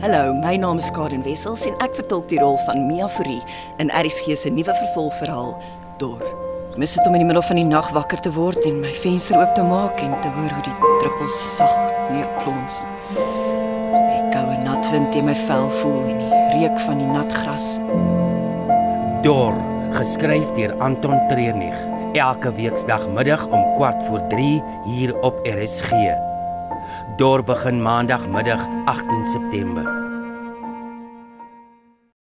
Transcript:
Hallo, my naam is Karen Wessels en ek vertolk die rol van Mia Fourie in RSG se nuwe vervolgverhaal Dor. Ek mis dit om in die middel van die nag wakker te word en my venster oop te maak en te hoor hoe die druppels sag neerplons. Die koue nat wind teen my vel voel en die reuk van die nat gras. Dor, geskryf deur Anton Treurnig, elke weekdagmiddag om 2:15 hier op RSG. Dor begin maandagmiddag 18 September.